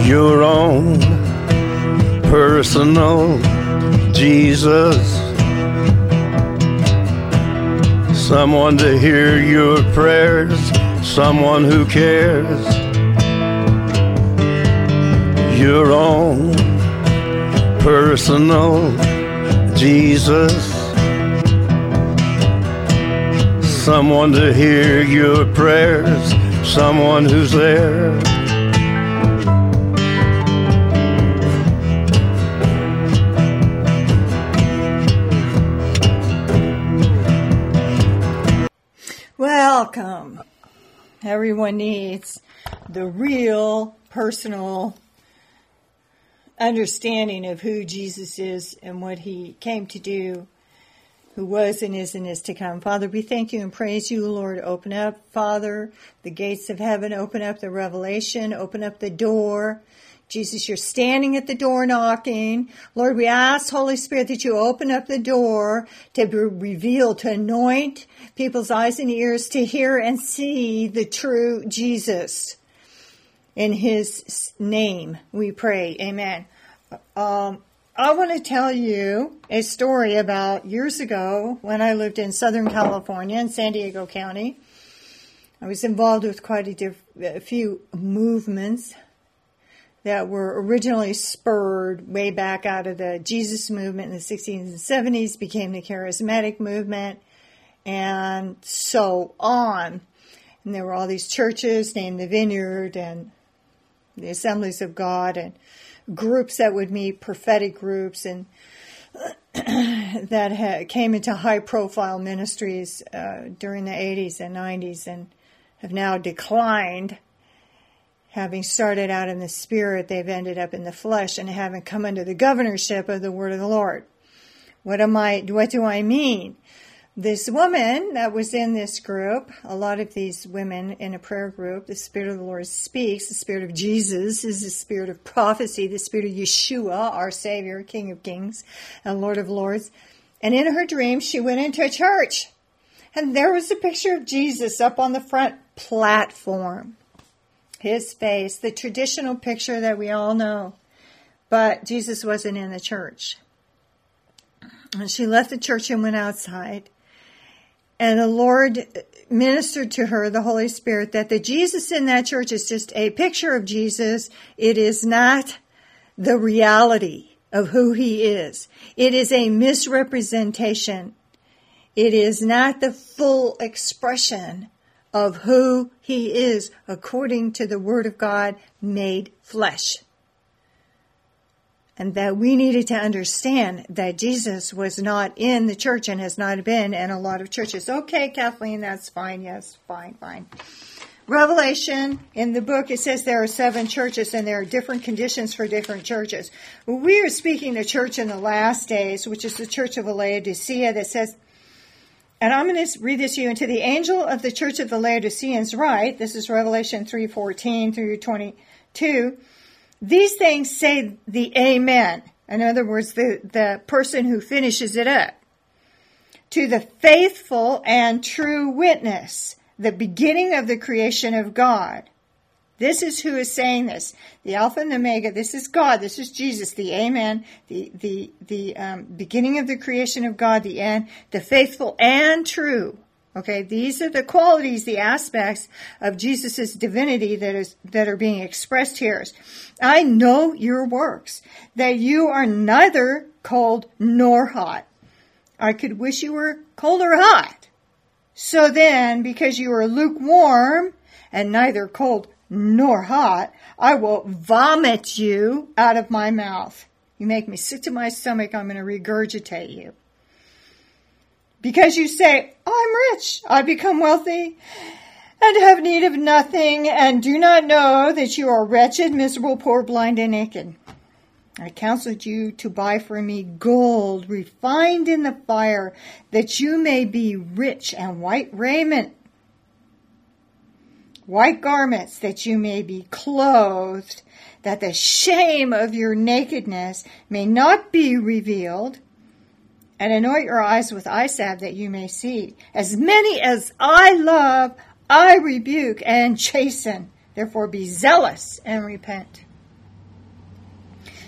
Your own personal Jesus. Someone to hear your prayers, someone who cares. Your own personal Jesus. Someone to hear your prayers, someone who's there. Welcome. Everyone needs the real personal understanding of who Jesus is and what he came to do, who was and is to come. Father, we thank you and praise you, Lord. Open up, Father, the gates of heaven. Open up the revelation. Open up the door. Jesus, you're standing at the door knocking. Lord, we ask, Holy Spirit, that you open up the door to be revealed, to anoint people's eyes and ears to hear and see the true Jesus. In his name we pray. Amen. I want to tell you a story about years ago when I lived in Southern California in San Diego County. I was involved with quite a few movements that were originally spurred way back out of the Jesus movement in the 60s and 70s, became the charismatic movement, and so on. And there were all these churches named the Vineyard and the Assemblies of God and groups that would meet, prophetic groups, and that came into high-profile ministries during the 80s and 90s and have now declined. Having started out in the spirit, they've ended up in the flesh and haven't come under the governorship of the word of the Lord. What do I mean? This woman that was in this group, a lot of these women in a prayer group, the Spirit of the Lord speaks. The Spirit of Jesus is the Spirit of prophecy, the Spirit of Yeshua, our Savior, King of Kings and Lord of Lords. And in her dream, she went into a church. And there was a picture of Jesus up on the front platform. His face, the traditional picture that we all know. But Jesus wasn't in the church. And she left the church and went outside. And the Lord ministered to her, the Holy Spirit, that the Jesus in that church is just a picture of Jesus. It is not the reality of who he is. It is a misrepresentation. It is not the full expression of who he is according to the Word of God made flesh. And that we needed to understand that Jesus was not in the church and has not been in a lot of churches. Okay, Kathleen, that's fine. Yes, fine. Revelation, in the book, it says there are 7 churches and there are different conditions for different churches. We are speaking to church in the last days, which is the church of Laodicea, that says, and I'm going to read this to you. And to the angel of the church of the Laodiceans write, this is Revelation 3:14 through 22, these things say the Amen. In other words, the person who finishes it up. To the faithful and true witness, the beginning of the creation of God. This is who is saying this. The Alpha and the Omega. This is God. This is Jesus. The Amen. The beginning of the creation of God. The end. The faithful and true. Okay, these are the qualities, the aspects of Jesus' divinity that are being expressed here. I know your works, that you are neither cold nor hot. I could wish you were cold or hot. So then, because you are lukewarm and neither cold nor hot, I will vomit you out of my mouth. You make me sick to my stomach, I'm going to regurgitate you. Because you say, I'm rich, I become wealthy, and have need of nothing, and do not know that you are wretched, miserable, poor, blind, and naked. I counseled you to buy for me gold refined in the fire, that you may be rich, and white raiment, white garments, that you may be clothed, that the shame of your nakedness may not be revealed, and anoint your eyes with eye salve that you may see. As many as I love, I rebuke and chasten. Therefore be zealous and repent.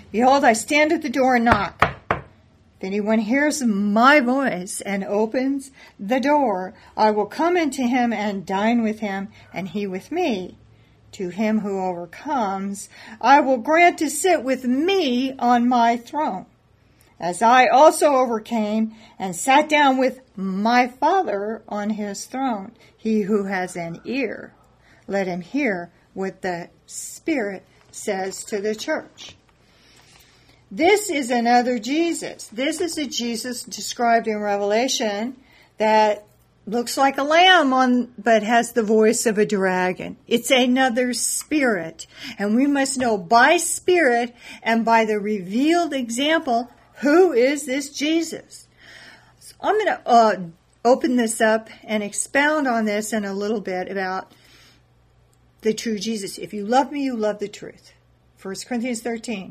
Behold, I stand at the door and knock. If anyone hears my voice and opens the door, I will come into him and dine with him, and he with me. To him who overcomes, I will grant to sit with me on my throne, as I also overcame and sat down with my Father on his throne. He who has an ear, let him hear what the Spirit says to the church. This is another Jesus. This is a Jesus described in Revelation that looks like a lamb but has the voice of a dragon. It's another spirit. And we must know by spirit and by the revealed example, who is this Jesus? So I'm going to open this up and expound on this in a little bit about the true Jesus. If you love me, you love the truth. 1 Corinthians 13.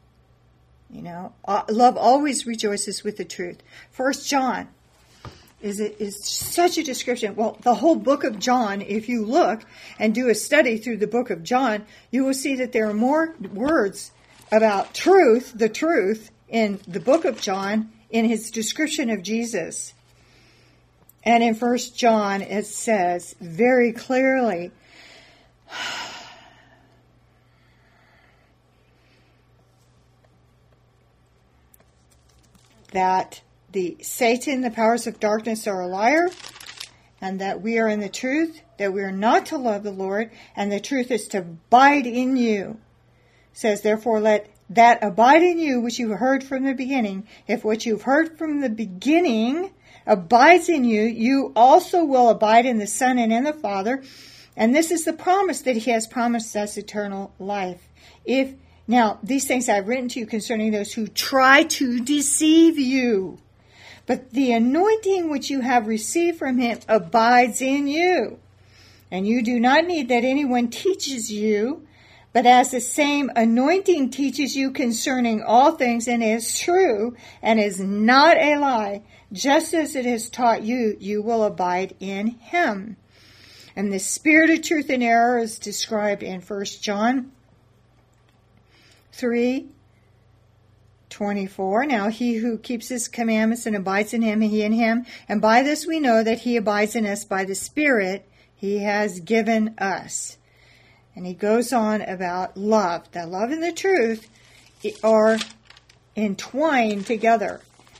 Love always rejoices with the truth. 1 John is such a description. Well, the whole book of John, if you look and do a study through the book of John, you will see that there are more words about truth, the truth, in the book of John, in his description of Jesus. And in 1 John, it says very clearly, that Satan, the powers of darkness, are a liar, and that we are in the truth, that we are not to love the Lord, and the truth is to abide in you. It says, therefore, let that abide in you which you heard from the beginning. If what you've heard from the beginning abides in you, you also will abide in the Son and in the Father. And this is the promise that he has promised us, eternal life. Now, these things I've written to you concerning those who try to deceive you. But the anointing which you have received from him abides in you. And you do not need that anyone teaches you, but as the same anointing teaches you concerning all things, and is true, and is not a lie, just as it has taught you, you will abide in him. And the spirit of truth and error is described in 1 John 3:24. Now he who keeps his commandments and abides in him, he in him, and by this we know that he abides in us by the Spirit he has given us. And he goes on about love. The love and the truth are entwined together.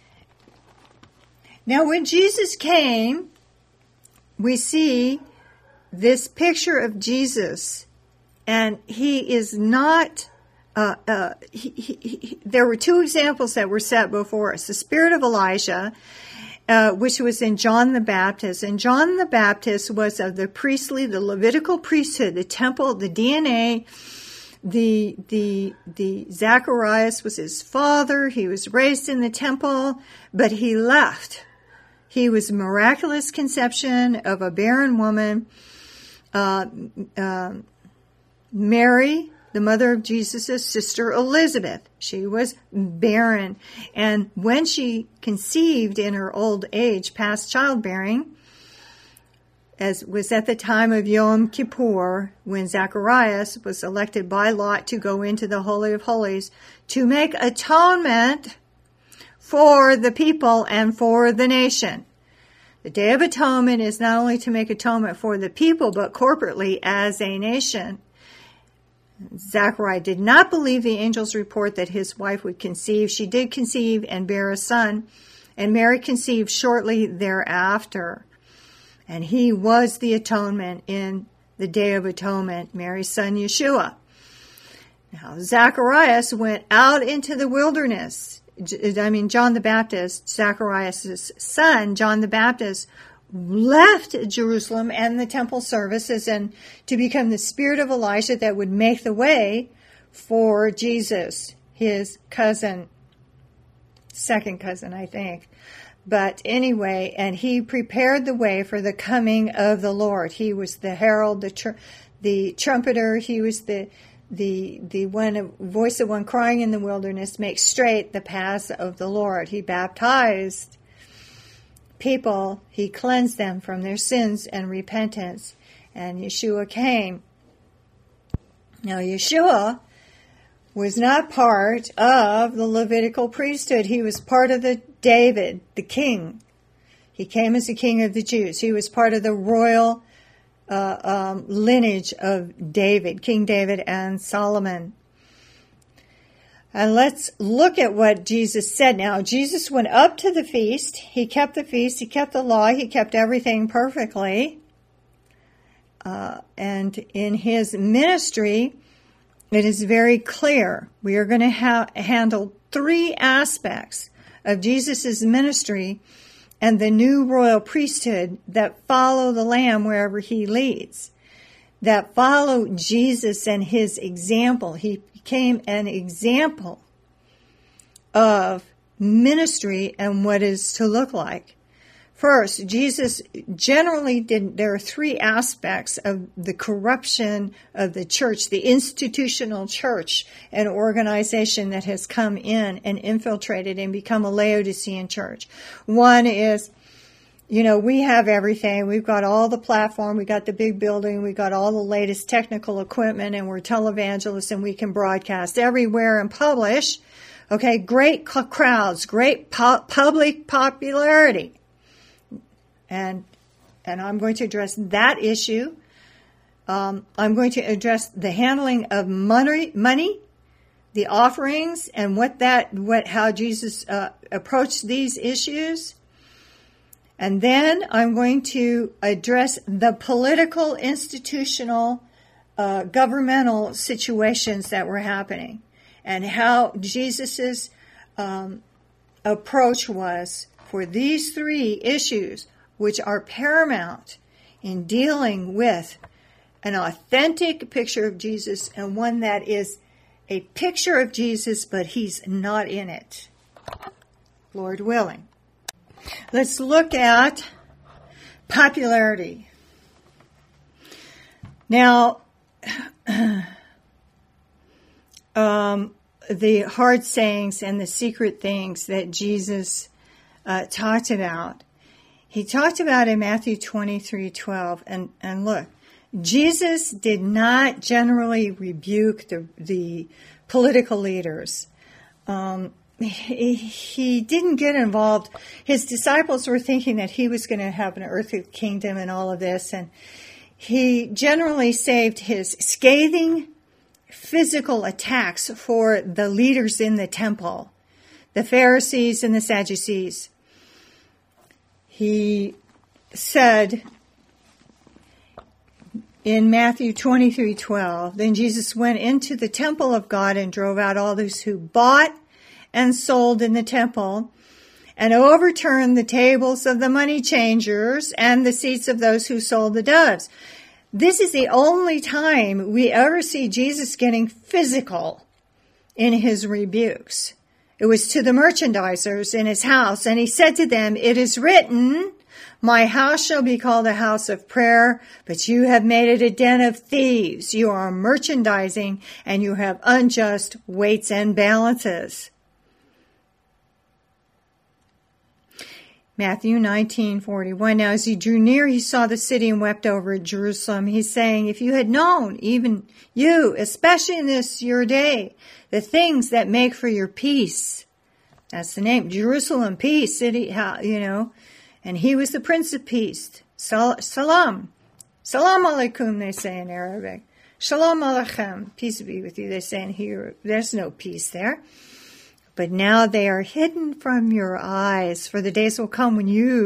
Now when Jesus came, we see this picture of Jesus, and he is not there were two examples that were set before us. The spirit of Elijah, which was in John the Baptist. And John the Baptist was of the Levitical priesthood, the temple, the DNA. The Zacharias was his father. He was raised in the temple, but he left. He was a miraculous conception of a barren woman. Mary, the mother of Jesus' sister Elizabeth, she was barren. And when she conceived in her old age, past childbearing, as was at the time of Yom Kippur, when Zacharias was elected by lot to go into the Holy of Holies to make atonement for the people and for the nation. The Day of Atonement is not only to make atonement for the people, but corporately as a nation. Zachariah did not believe the angel's report that his wife would conceive. She did conceive and bear a son, and Mary conceived shortly thereafter. And he was the atonement in the Day of Atonement, Mary's son Yeshua. Now, Zacharias went out into the wilderness. John the Baptist, Zacharias' son, John the Baptist, left Jerusalem and the temple services and to become the spirit of Elijah that would make the way for Jesus, his cousin, second cousin, I think. But anyway, and he prepared the way for the coming of the Lord. He was the herald, the trumpeter. He was the one voice of one crying in the wilderness, make straight the paths of the Lord. He baptized people. He cleansed them from their sins and repentance. And Yeshua came. Now Yeshua was not part of the Levitical priesthood. He was part of the David, the king. He came as the king of the Jews. He was part of the royal lineage of David, King David and Solomon. And let's look at what Jesus said now. Jesus went up to the feast. He kept the feast. He kept the law. He kept everything perfectly. And in his ministry, it is very clear. We are going to handle three aspects of Jesus' ministry and the new royal priesthood that follow the Lamb wherever he leads, that follow Jesus and his example. He became an example of ministry and what is to look like. First, Jesus generally there are three aspects of the corruption of the church, the institutional church, an organization that has come in and infiltrated and become a Laodicean church. One is, we have everything. We've got all the platform. We got the big building. We got all the latest technical equipment, and we're televangelists, and we can broadcast everywhere and publish. Okay, great crowds, great public popularity. And I'm going to address that issue. I'm going to address the handling of money, the offerings, and how Jesus approached these issues. And then I'm going to address the political, institutional, governmental situations that were happening, and how Jesus's approach was for these three issues, which are paramount in dealing with an authentic picture of Jesus and one that is a picture of Jesus, but he's not in it. Lord willing. Let's look at popularity. Now, the hard sayings and the secret things that Jesus talked about. He talked about in Matthew 23:12, and look, Jesus did not generally rebuke the political leaders. He didn't get involved. His disciples were thinking that he was going to have an earthly kingdom and all of this, and he generally saved his scathing physical attacks for the leaders in the temple, the Pharisees and the Sadducees. He said in Matthew 23:12, then Jesus went into the temple of God and drove out all those who bought and sold in the temple, and overturned the tables of the money changers and the seats of those who sold the doves. This is the only time we ever see Jesus getting physical in his rebukes. It was to the merchandisers in his house, and he said to them, it is written, my house shall be called a house of prayer, but you have made it a den of thieves. You are merchandising, and you have unjust weights and balances. Matthew 19:41. Now as he drew near, he saw the city and wept over Jerusalem. He's saying, if you had known, even you, especially in this your day, the things that make for your peace. That's the name, Jerusalem, peace, city, and he was the Prince of Peace. Salam. Salam alaikum, they say in Arabic. Shalom aleichem, peace be with you, they say in Hebrew. There's no peace there. But now they are hidden from your eyes, for the days will come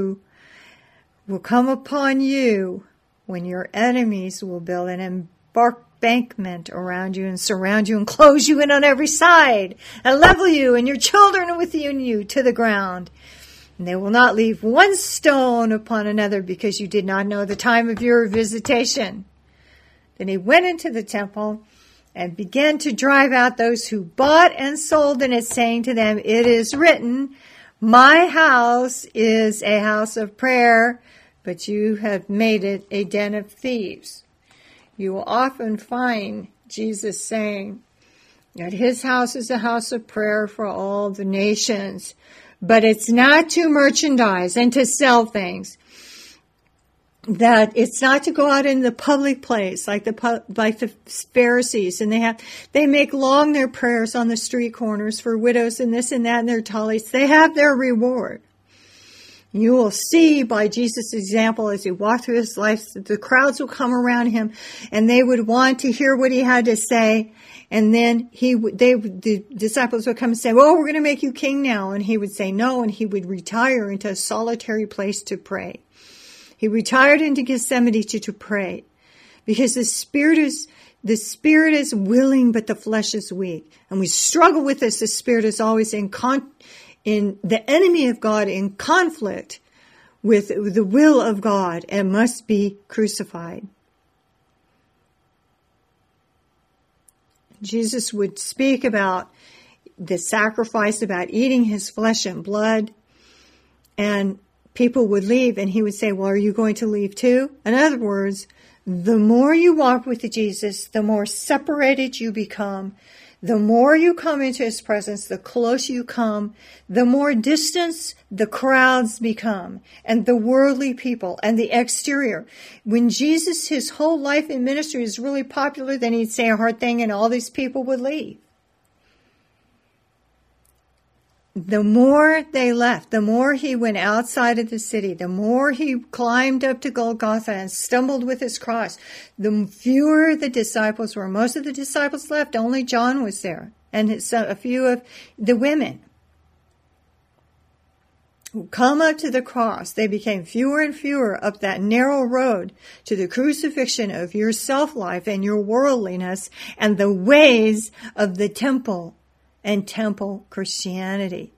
upon you, when your enemies will build an embankment around you and surround you and close you in on every side and level you and your children within you to the ground. And they will not leave one stone upon another because you did not know the time of your visitation. Then he went into the temple and began to drive out those who bought and sold in it, saying to them, it is written, my house is a house of prayer, but you have made it a den of thieves. You will often find Jesus saying that his house is a house of prayer for all the nations, but it's not to merchandise and to sell things. that it's not to go out in the public place like the Pharisees, and they make long their prayers on the street corners for widows and this and that and their tallies. They have their reward. You will see by Jesus' example as he walked through his life, the crowds will come around him and they would want to hear what he had to say. And then the disciples would come and say, well, we're going to make you king now. And he would say no, and he would retire into a solitary place to pray. He retired into Gethsemane to pray, because the spirit is willing, but the flesh is weak. And we struggle with this. The spirit is always in the enemy of God, in conflict with the will of God, and must be crucified. Jesus would speak about the sacrifice, about eating his flesh and blood, and people would leave, and he would say, well, are you going to leave too? In other words, the more you walk with Jesus, the more separated you become. The more you come into his presence, the closer you come, the more distance the crowds become, and the worldly people, and the exterior. When Jesus, his whole life in ministry is really popular, then he'd say a hard thing and all these people would leave. The more they left, the more he went outside of the city, the more he climbed up to Golgotha and stumbled with his cross, the fewer the disciples were. Most of the disciples left. Only John was there, and a few of the women who come up to the cross. They became fewer and fewer up that narrow road to the crucifixion of your self-life and your worldliness and the ways of the temple and temple Christianity.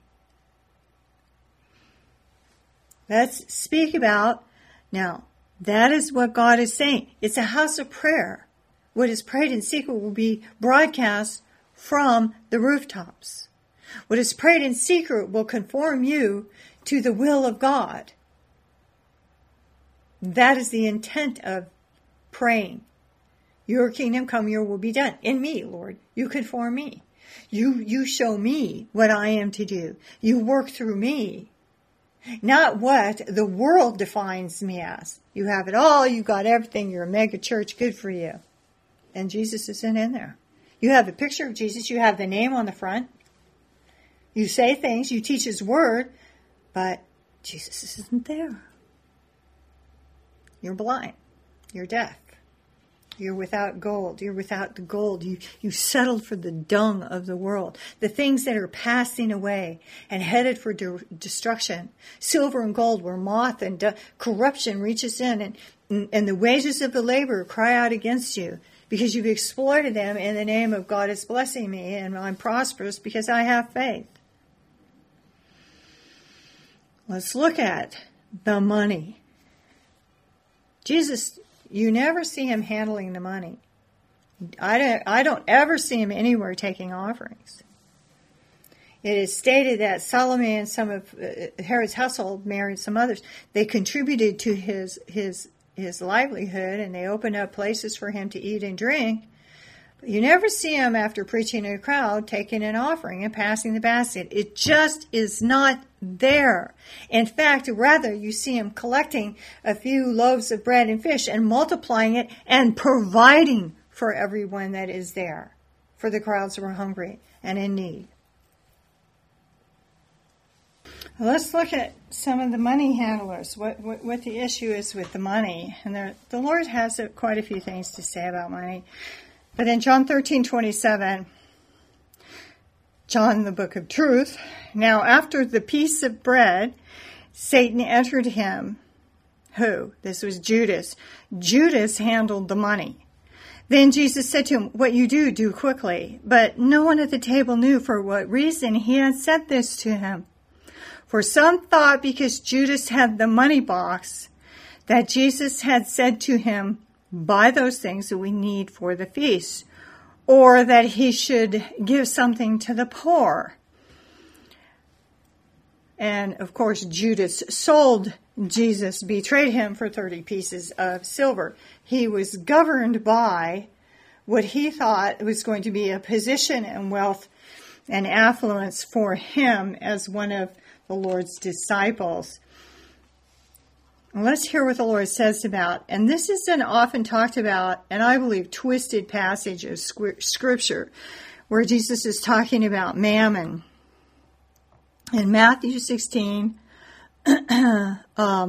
Let's speak about, now, that is what God is saying. It's a house of prayer. What is prayed in secret will be broadcast from the rooftops. What is prayed in secret will conform you to the will of God. That is the intent of praying. Your kingdom come, your will be done. In me, Lord. You conform me. You show me what I am to do. You work through me. Not what the world defines me as. You have it all. You got everything. You're a mega church. Good for you. And Jesus isn't in there. You have a picture of Jesus. You have the name on the front. You say things. You teach his word. But Jesus isn't there. You're blind. You're deaf. You're without gold. You're without the gold. You settled for the dung of the world. The things that are passing away and headed for destruction. Silver and gold, where moth and corruption reaches in, and the wages of the laborer cry out against you, because you've exploited them in the name of God is blessing me and I'm prosperous because I have faith. Let's look at the money. Jesus, you never see him handling the money. I don't ever see him anywhere taking offerings. It is stated that Salome and some of Herod's household married some others. They contributed to his livelihood, and they opened up places for him to eat and drink. But you never see him, after preaching to a crowd, taking an offering and passing the basket. It just is not there. In fact, rather, you see him collecting a few loaves of bread and fish and multiplying it and providing for everyone that is there, for the crowds who are hungry and in need. Let's look at some of the money handlers, what the issue is with the money. And the Lord has quite a few things to say about money. But in John 13:27, John, the book of truth, now after the piece of bread, Satan entered him. Who? This was Judas. Judas handled the money. Then Jesus said to him, what you do, do quickly. But no one at the table knew for what reason he had said this to him. For some thought because Judas had the money box that Jesus had said to him, buy those things that we need for the feast, or that he should give something to the poor. And of course, Judas sold Jesus, betrayed him for 30 pieces of silver. He was governed by what he thought was going to be a position and wealth and affluence for him as one of the Lord's disciples. let's hear what the Lord says about, and this is an often talked about, and I believe twisted passage of Scripture, where Jesus is talking about mammon. In Matthew 16, 10.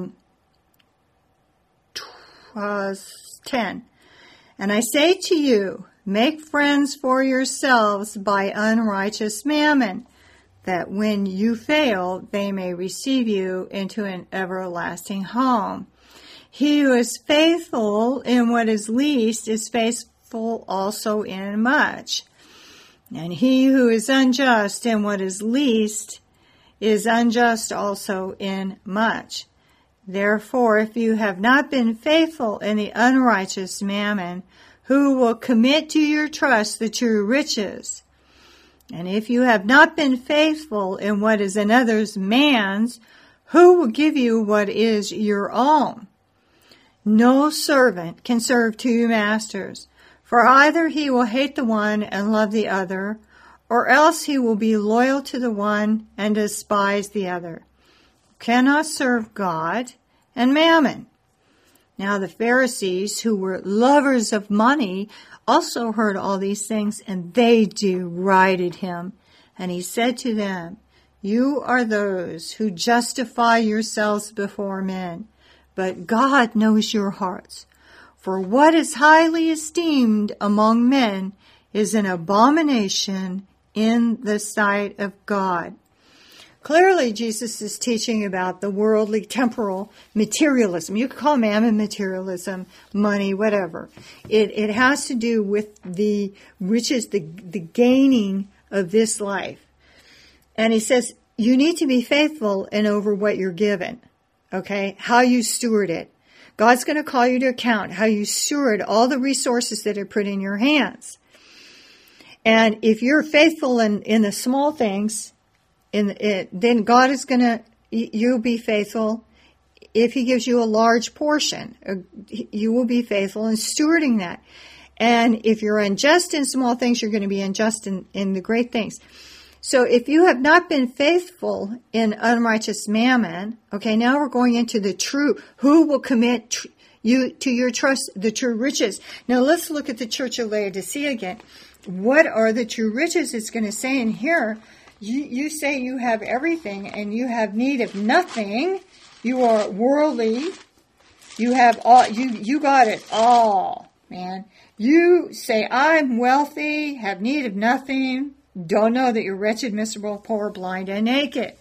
And I say to you, make friends for yourselves by unrighteous mammon, that when you fail, they may receive you into an everlasting home. He who is faithful in what is least is faithful also in much. And he who is unjust in what is least is unjust also in much. Therefore, if you have not been faithful in the unrighteous mammon, who will commit to your trust the true riches? And if you have not been faithful in what is another's man's, who will give you what is your own? No servant can serve two masters, for either he will hate the one and love the other, or else he will be loyal to the one and despise the other. You cannot serve God and mammon. Now the Pharisees, who were lovers of money, also heard all these things, and they derided him. And he said to them, you are those who justify yourselves before men, but God knows your hearts. For what is highly esteemed among men is an abomination in the sight of God. Clearly, Jesus is teaching about the worldly, temporal materialism. You could call mammon materialism, money, whatever. It has to do with the riches, the gaining of this life. And he says, you need to be faithful in over what you're given, okay? How you steward it. God's going to call you to account how you steward all the resources that are put in your hands. And if you're faithful in the small things, then God is going to, you'll be faithful. If he gives you a large portion, you will be faithful in stewarding that. And if you're unjust in small things, you're going to be unjust in the great things. So if you have not been faithful in unrighteous mammon, okay, now we're going into the true, who will commit you to your trust, the true riches. Now let's look at the church of Laodicea again. What are the true riches? It's going to say in here, you say you have everything and you have need of nothing. You are worldly. You have all, you got it all, man. You say, I'm wealthy, have need of nothing, don't know that you're wretched, miserable, poor, blind, and naked.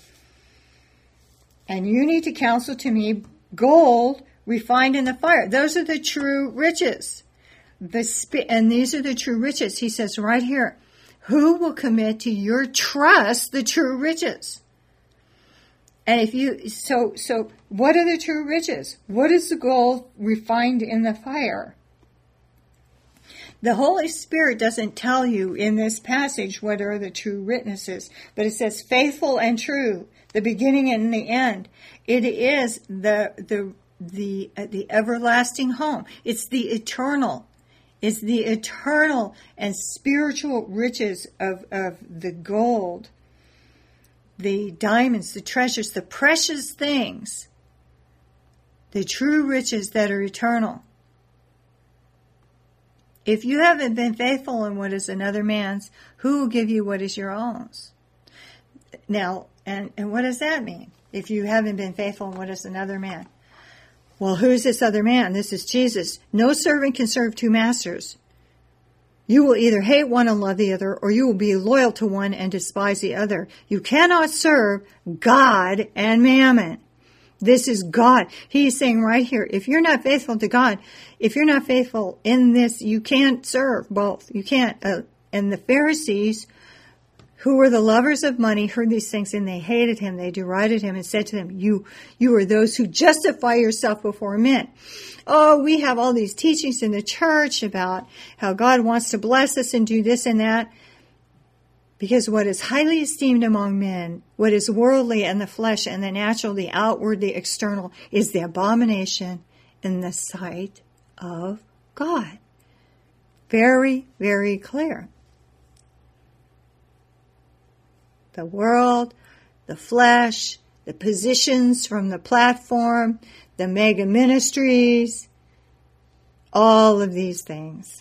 And you need to counsel to gold refined in the fire. Those are the true riches. And these are the true riches. He says right here, who will commit to your trust the true riches? And if you, so what are the true riches? What is the gold refined in the fire? The Holy Spirit doesn't tell you in this passage what are the true witnesses, but it says faithful and true, the beginning and the end. It is the everlasting home. It's the eternal. It's the eternal and spiritual riches of the gold, the diamonds, the treasures, the precious things, the true riches that are eternal. If you haven't been faithful in what is another man's, who will give you what is your own? Now, and what does that mean? If you haven't been faithful in what is another man? Well, who's this other man? This is Jesus. No servant can serve two masters. You will either hate one and love the other, or you will be loyal to one and despise the other. You cannot serve God and mammon. This is God. He's saying right here, if you're not faithful to God, if you're not faithful in this, you can't serve both. You can't. And the Pharisees, who were the lovers of money, heard these things and they hated him. They derided him and said to him, you are those who justify yourself before men. Oh, we have all these teachings in the church about how God wants to bless us and do this and that. Because what is highly esteemed among men, what is worldly and the flesh and the natural, the outward, the external, is the abomination in the sight of God. Very, very clear. The world, the flesh, the positions from the platform, the mega ministries, all of these things.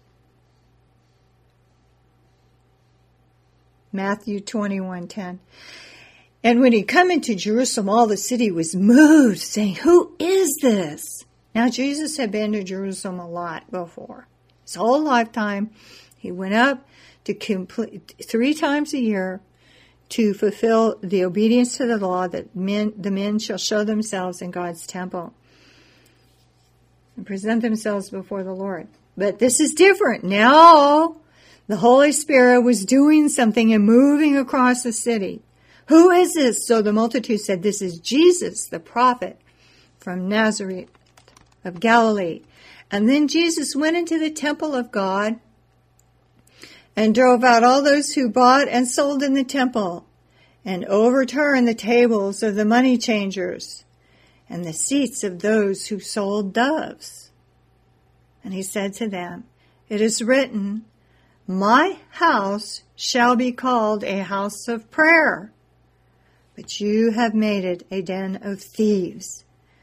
Matthew 21:10. And when he come into Jerusalem, all the city was moved, saying, "Who is this?" Now, Jesus had been to Jerusalem a lot before. His whole lifetime, he went up to complete 3 times a year to fulfill the obedience to the law that the men shall show themselves in God's temple and present themselves before the Lord. But this is different. Now, the Holy Spirit was doing something and moving across the city. Who is this? So the multitude said, "This is Jesus, the prophet from Nazareth of Galilee." And then Jesus went into the temple of God and drove out all those who bought and sold in the temple, and overturned the tables of the money changers and the seats of those who sold doves. And he said to them, "It is written, my house shall be called a house of prayer, but you have made it a den of thieves."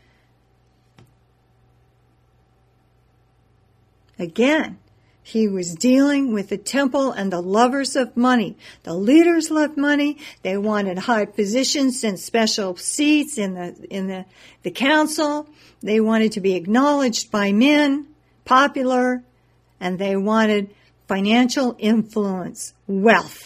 Again, he was dealing with the temple and the lovers of money. The leaders loved money. They wanted high positions and special seats in the council. They wanted to be acknowledged by men, popular, and they wanted financial influence, wealth.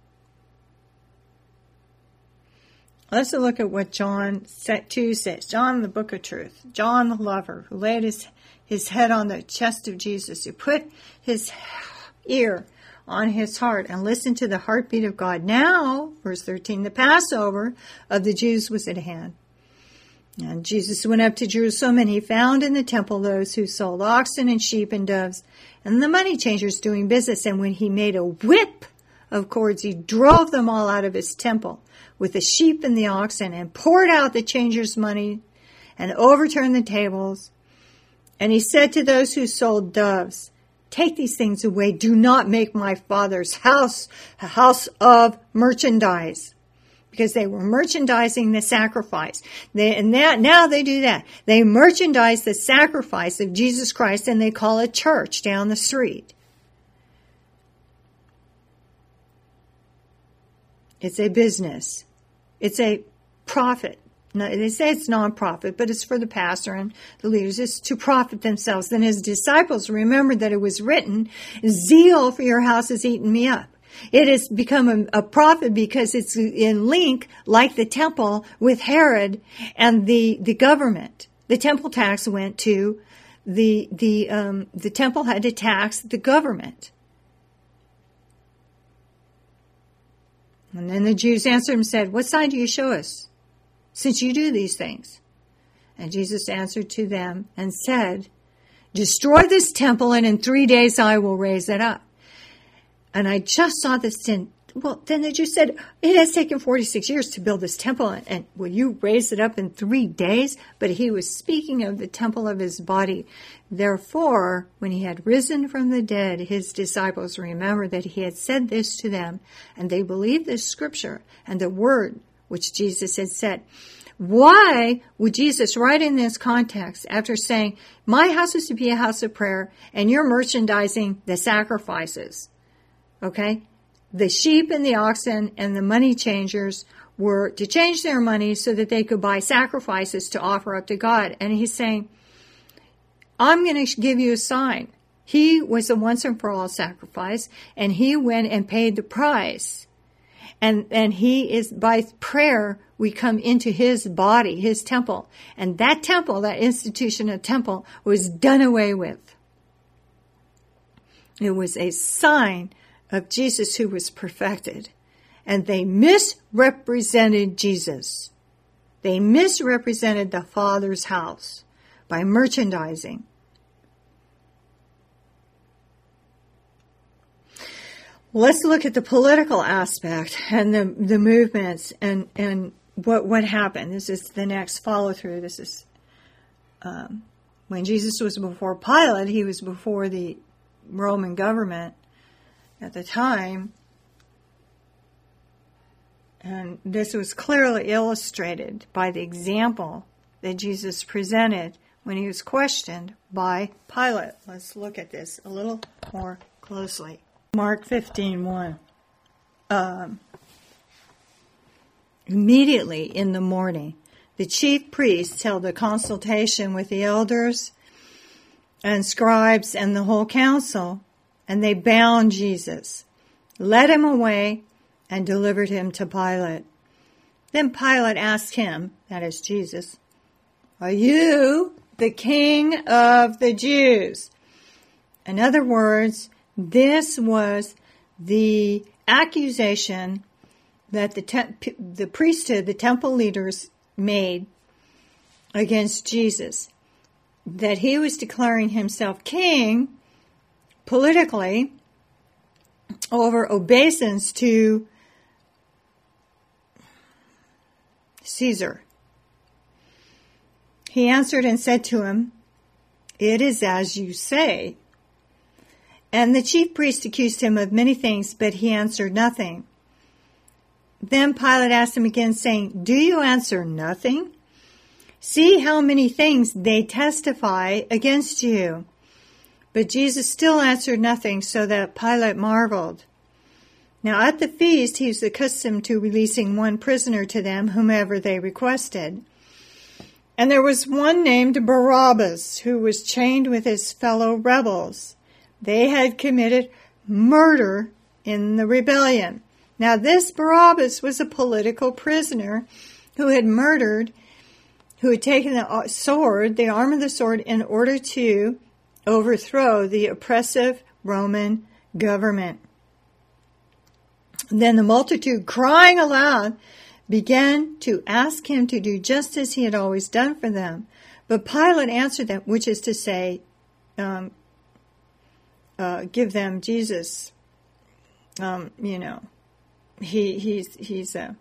Let's look at what John 2 says. John, the book of truth. John, the lover, who laid his head on the chest of Jesus, who put his ear on his heart and listened to the heartbeat of God. Now, verse 13, the Passover of the Jews was at hand. And Jesus went up to Jerusalem, and he found in the temple those who sold oxen and sheep and doves, and the money changers doing business. And when he made a whip of cords, he drove them all out of his temple with the sheep and the oxen, and poured out the changers' money, and overturned the tables. And he said to those who sold doves, "Take these things away. Do not make my Father's house a house of merchandise." Because they were merchandising the sacrifice. Now they do that. They merchandise the sacrifice of Jesus Christ, and they call it church down the street. It's a business. It's a profit. They say it's non-profit, but it's for the pastor and the leaders. It's to profit themselves. Then his disciples remembered that it was written, "Zeal for your house has eaten me up." It has become a profit because it's in link, like the temple, with Herod and the government. The temple tax went to the temple had to tax the government. And then the Jews answered him and said, "What sign do you show us, since you do these things?" And Jesus answered to them and said, "Destroy this temple, and in 3 days I will raise it up." And I just saw this then the Jews said, "It has taken 46 years to build this temple, and will you raise it up in 3 days? But he was speaking of the temple of his body. Therefore, when he had risen from the dead, his disciples remembered that he had said this to them, and they believed this scripture and the word which Jesus had said. Why would Jesus write in this context after saying, "My house is to be a house of prayer," and you're merchandising the sacrifices? Okay? The sheep and the oxen and the money changers were to change their money so that they could buy sacrifices to offer up to God. And he's saying, I'm going to give you a sign. He was a once and for all sacrifice, and he went and paid the price. And he is, by prayer, we come into his body, his temple. And that temple, that institution of temple, was done away with. It was a sign of Jesus who was perfected. And they misrepresented Jesus. They misrepresented the Father's house by merchandising. Let's look at the political aspect and the movements and what happened. This is the next follow through. This is when Jesus was before Pilate. He was before the Roman government at the time, And this was clearly illustrated by the example that Jesus presented when he was questioned by Pilate. Let's look at this a little more closely. Mark 15:1. Immediately in the morning, the chief priests held a consultation with the elders and scribes and the whole council, and they bound Jesus, led him away, and delivered him to Pilate. Then Pilate asked him, that is Jesus, "Are you the king of the Jews?" In other words, this was the accusation that the priesthood, the temple leaders made against Jesus, that he was declaring himself king politically over obeisance to Caesar. He answered and said to him, "It is as you say." And the chief priest accused him of many things, but he answered nothing. Then Pilate asked him again, saying, "Do you answer nothing? See how many things they testify against you." But Jesus still answered nothing, so that Pilate marveled. Now at the feast he was accustomed to releasing one prisoner to them, whomever they requested. And there was one named Barabbas, who was chained with his fellow rebels. They had committed murder in the rebellion. Now this Barabbas was a political prisoner who had taken the sword, the arm of the sword, in order to overthrow the oppressive Roman government. Then the multitude, crying aloud, began to ask him to do just as he had always done for them. But Pilate answered them, which is to say, give them Jesus. He's a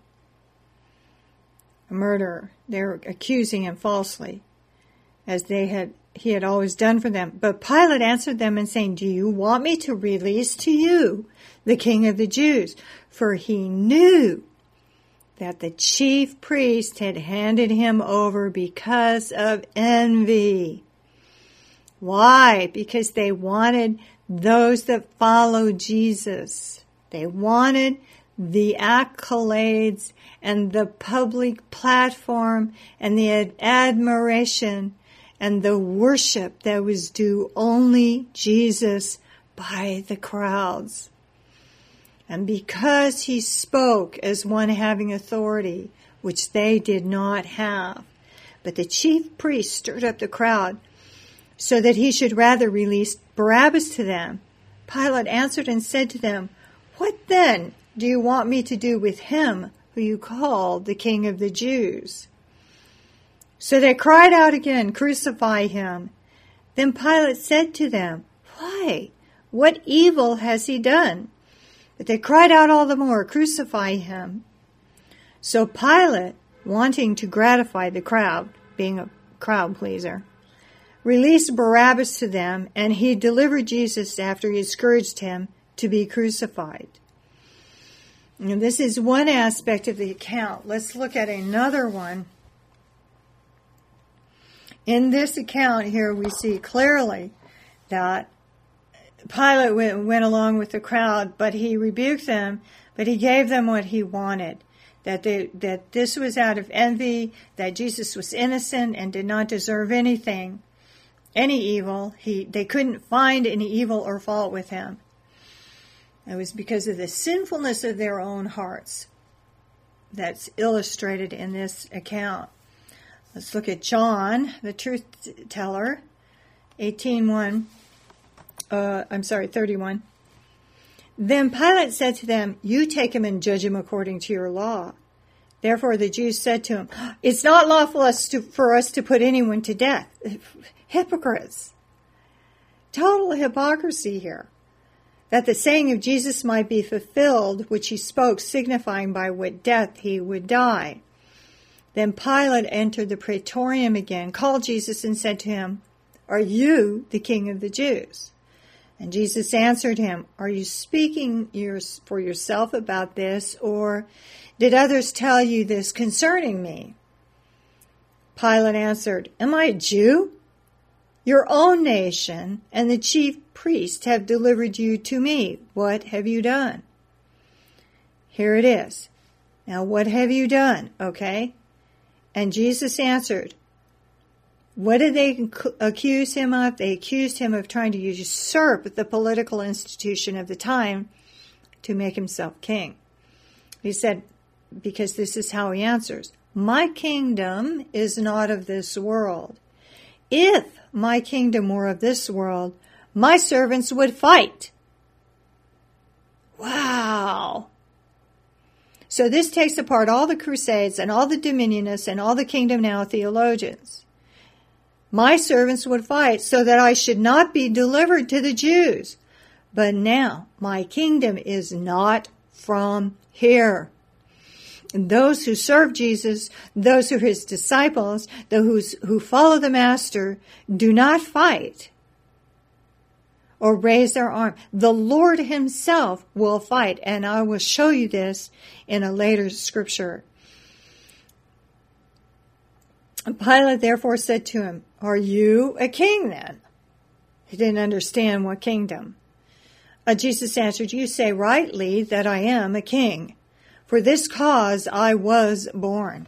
murderer. They're accusing him falsely, as he had always done for them. But Pilate answered them and saying, "Do you want me to release to you the king of the Jews?" For he knew that the chief priest had handed him over because of envy. Why? Because they wanted those that followed Jesus. They wanted the accolades and the public platform and the admiration and the worship that was due only Jesus by the crowds. And because he spoke as one having authority, which they did not have. But the chief priest stirred up the crowd so that he should rather release Barabbas to them. Pilate answered and said to them, "What then do you want me to do with him who you call the King of the Jews?" So they cried out again, "Crucify him." Then Pilate said to them, "Why? What evil has he done?" But they cried out all the more, "Crucify him." So Pilate, wanting to gratify the crowd, being a crowd pleaser, released Barabbas to them, and he delivered Jesus after he had scourged him to be crucified. And this is one aspect of the account. Let's look at another one. In this account here, we see clearly that Pilate went along with the crowd, but he rebuked them, but he gave them what he wanted. That this was out of envy, that Jesus was innocent and did not deserve anything, any evil. They couldn't find any evil or fault with him. It was because of the sinfulness of their own hearts that's illustrated in this account. Let's look at John, the truth teller, 31. Then Pilate said to them, "You take him and judge him according to your law." Therefore the Jews said to him, "It's not lawful for us to put anyone to death." Hypocrites. Total hypocrisy here. That the saying of Jesus might be fulfilled, which he spoke, signifying by what death he would die. Then Pilate entered the praetorium again, called Jesus and said to him, "Are you the King of the Jews?" And Jesus answered him, "Are you speaking for yourself about this, or did others tell you this concerning me?" Pilate answered, "Am I a Jew? Your own nation and the chief priests have delivered you to me. What have you done?" Here it is. Now, what have you done? Okay. And Jesus answered, what did they accuse him of? They accused him of trying to usurp the political institution of the time to make himself king. He said, because this is how he answers, "My kingdom is not of this world. If my kingdom were of this world, my servants would fight." Wow. So this takes apart all the Crusades and all the Dominionists and all the Kingdom Now theologians. My servants would fight so that I should not be delivered to the Jews. But now my kingdom is not from here. And those who serve Jesus, those who are his disciples, those who follow the Master, do not fight or raise their arm. The Lord himself will fight, and I will show you this in a later scripture. Pilate therefore said to him, "Are you a king then?" He didn't understand what kingdom. Jesus answered, "You say rightly that I am a king. For this cause I was born.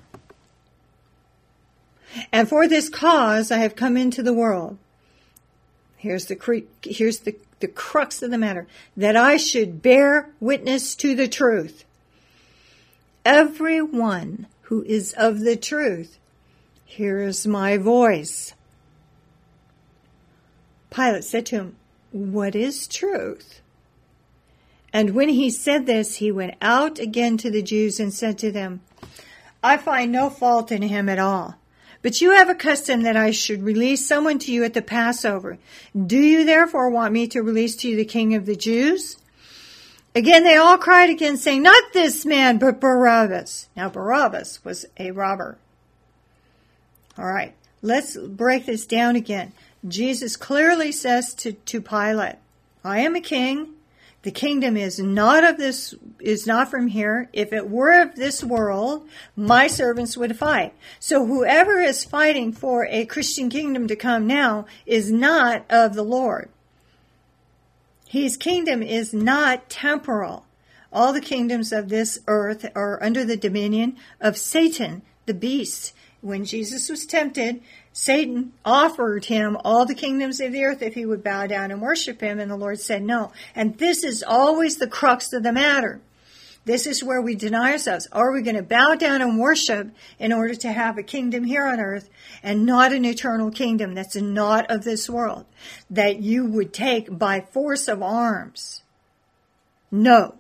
And for this cause I have come into the world." Here's the crux of the matter. "That I should bear witness to the truth. Everyone who is of the truth hears my voice." Pilate said to him, "What is truth?" And when he said this, he went out again to the Jews and said to them, "I find no fault in him at all. But you have a custom that I should release someone to you at the Passover. Do you therefore want me to release to you the King of the Jews?" Again they all cried again, saying, "Not this man, but Barabbas." Now Barabbas was a robber. All right, let's break this down again. Jesus clearly says to Pilate, "I am a king. The kingdom is not from here. If it were of this world, my servants would fight." So whoever is fighting for a Christian kingdom to come now is not of the Lord. His kingdom is not temporal. All the kingdoms of this earth are under the dominion of Satan, the beast. When Jesus was tempted, Satan offered him all the kingdoms of the earth if he would bow down and worship him, and the Lord said no. And this is always the crux of the matter. This is where we deny ourselves. Are we going to bow down and worship in order to have a kingdom here on earth and not an eternal kingdom that's not of this world, that you would take by force of arms? No.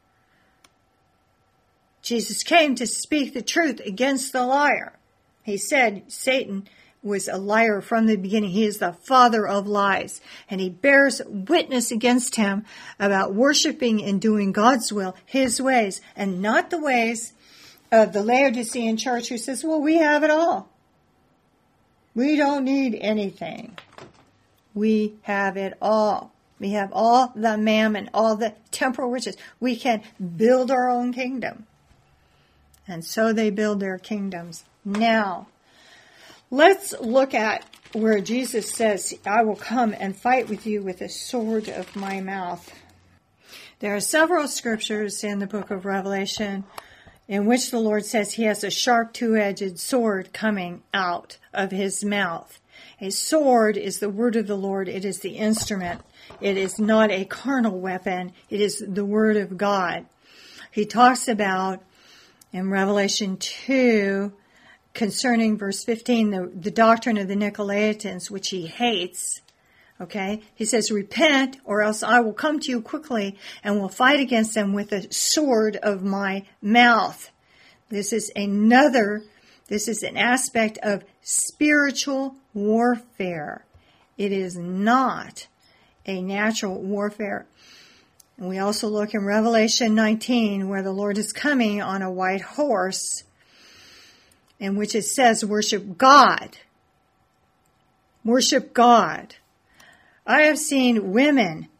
Jesus came to speak the truth against the liar. He said Satan was a liar from the beginning. He is the father of lies. And he bears witness against him about worshiping and doing God's will, his ways, and not the ways of the Laodicean church who says, well, we have it all. We don't need anything. We have it all. We have all the mammon, all the temporal riches. We can build our own kingdom. And so they build their kingdoms. Now, let's look at where Jesus says, "I will come and fight with you with the sword of my mouth." There are several scriptures in the book of Revelation in which the Lord says he has a sharp two-edged sword coming out of his mouth. A sword is the word of the Lord. It is the instrument. It is not a carnal weapon. It is the word of God. He talks about, in Revelation 2, concerning verse 15, the doctrine of the Nicolaitans, which he hates. Okay? He says, "Repent, or else I will come to you quickly and will fight against them with the sword of my mouth." This is an aspect of spiritual warfare. It is not a natural warfare. And we also look in Revelation 19, where the Lord is coming on a white horse, in which it says, worship God. Worship God. I have seen women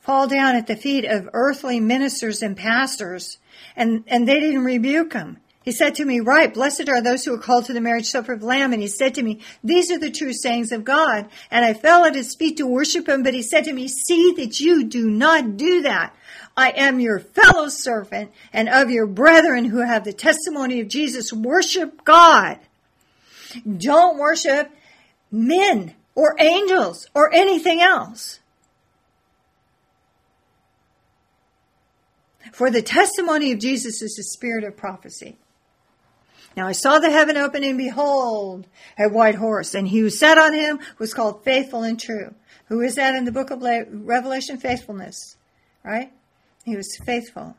fall down at the feet of earthly ministers and pastors, and they didn't rebuke him. He said to me, right, blessed are those who are called to the marriage supper of the Lamb. And he said to me, these are the true sayings of God. And I fell at his feet to worship him, but he said to me, see that you do not do that. I am your fellow servant and of your brethren who have the testimony of Jesus. Worship God. Don't worship men or angels or anything else. For the testimony of Jesus is the spirit of prophecy. Now I saw the heaven open, and behold, a white horse, and he who sat on him was called Faithful and True. Who is that in the book of Revelation? Faithfulness, right? He was faithful.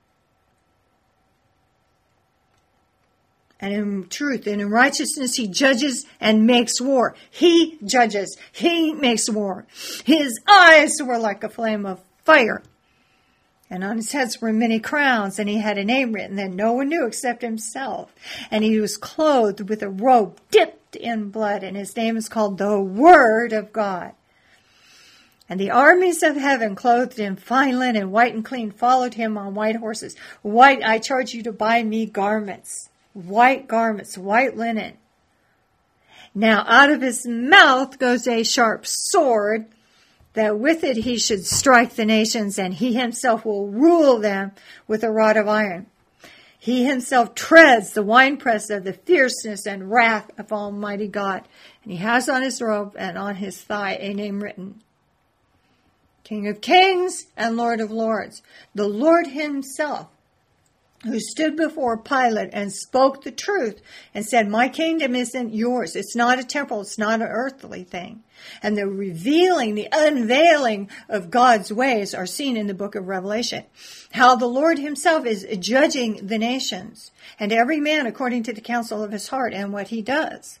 And in truth and in righteousness he judges and makes war. He judges. He makes war. His eyes were like a flame of fire. And on his heads were many crowns, and he had a name written that no one knew except himself. And he was clothed with a robe dipped in blood, and his name is called the Word of God. And the armies of heaven, clothed in fine linen, white and clean, followed him on white horses. White, I charge you to buy me garments, white linen. Now out of his mouth goes a sharp sword, that with it he should strike the nations, and he himself will rule them with a rod of iron. He himself treads the winepress of the fierceness and wrath of Almighty God. And he has on his robe and on his thigh a name written, King of Kings and Lord of Lords. The Lord himself, who stood before Pilate and spoke the truth and said, my kingdom isn't yours. It's not a temporal. It's not an earthly thing. And the revealing, the unveiling of God's ways are seen in the book of Revelation. How the Lord himself is judging the nations, and every man according to the counsel of his heart and what he does.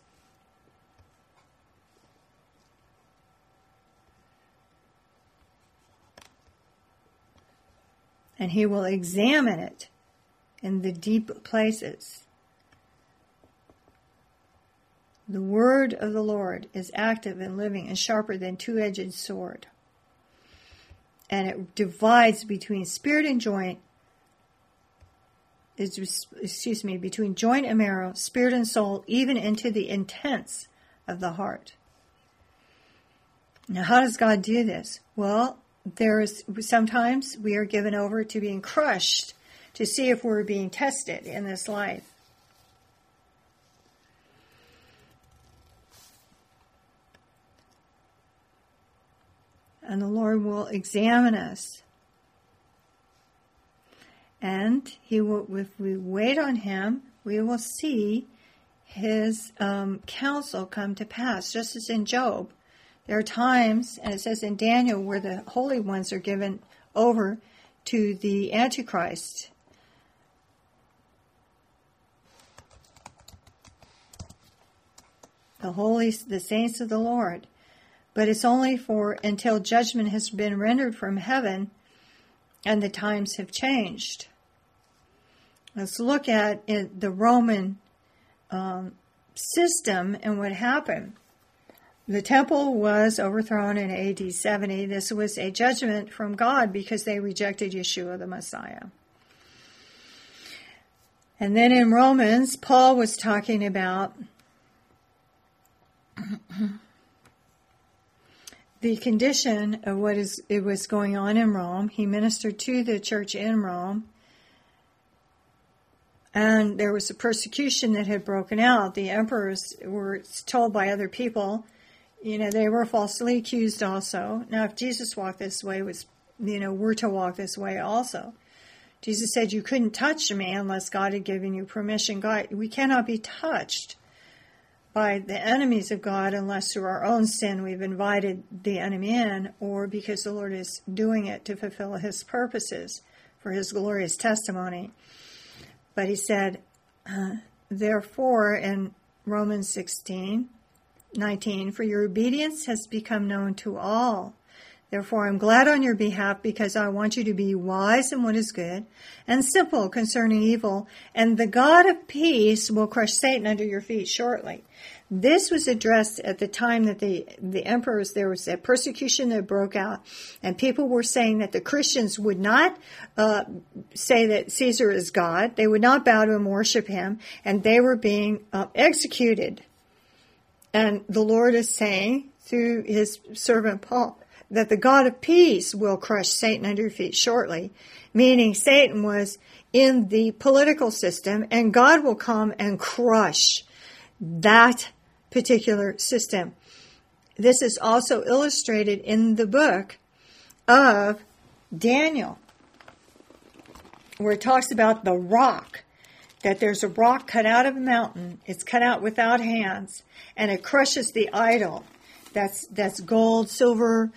And he will examine it in the deep places. The word of the Lord is active and living and sharper than two-edged sword. And it divides between spirit and joint, between joint and marrow, spirit and soul, even into the intents of the heart. Now, how does God do this? Well, sometimes we are given over to being crushed to see if we're being tested in this life. And the Lord will examine us. And he will, if we wait on him, we will see his counsel come to pass, just as in Job. There are times, and it says in Daniel, where the holy ones are given over to the Antichrist. The saints of the Lord. But it's only until judgment has been rendered from heaven and the times have changed. Let's look at the Roman system and what happened. The temple was overthrown in AD 70. This was a judgment from God because they rejected Yeshua the Messiah. And then in Romans, Paul was talking about the condition of it was going on in Rome. He ministered to the church in Rome. And there was a persecution that had broken out. The emperors were told by other people, they were falsely accused also. Now, if Jesus walked this way, we're to walk this way also. Jesus said you couldn't touch me unless God had given you permission. We cannot be touched by the enemies of God unless through our own sin we've invited the enemy in, or because the Lord is doing it to fulfill his purposes for his glorious testimony. But he said, therefore, in Romans 16:19, for your obedience has become known to all. Therefore, I'm glad on your behalf because I want you to be wise in what is good and simple concerning evil. And the God of peace will crush Satan under your feet shortly. This was addressed at the time that the emperors, there was a persecution that broke out, and people were saying that the Christians would not say that Caesar is God. They would not bow to him, worship him, and they were being executed. And the Lord is saying through his servant Paul that the God of peace will crush Satan under your feet shortly, meaning Satan was in the political system, and God will come and crush that particular system. This is also illustrated in the book of Daniel, where it talks about the rock, that there's a rock cut out of a mountain. It's cut out without hands, and it crushes the idol. That's gold, silver,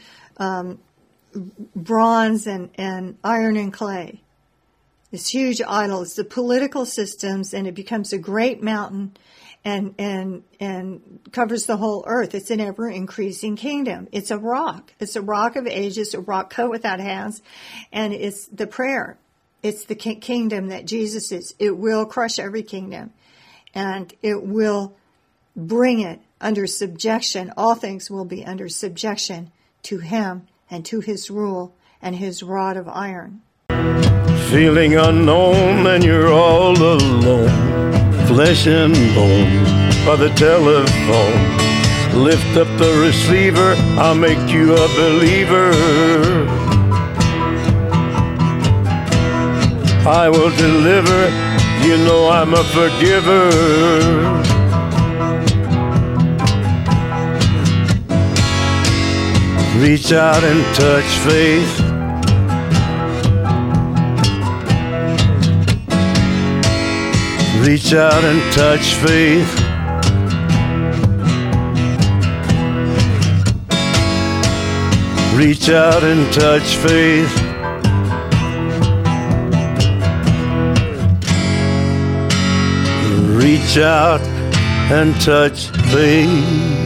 bronze, and iron and clay. This huge idol. It's the political systems, and it becomes a great mountain and covers the whole earth. It's an ever-increasing kingdom. It's a rock. It's a rock of ages, a rock cut without hands, and it's the prayer. It's the kingdom that Jesus is. It will crush every kingdom, and it will bring it under subjection. All things will be under subjection to him and to his rule and his rod of iron. Feeling unknown and you're all alone, flesh and bone by the telephone. Lift up the receiver, I'll make you a believer. I will deliver, you know I'm a forgiver. Reach out and touch faith. Reach out and touch faith. Reach out and touch faith. Reach out and touch faith.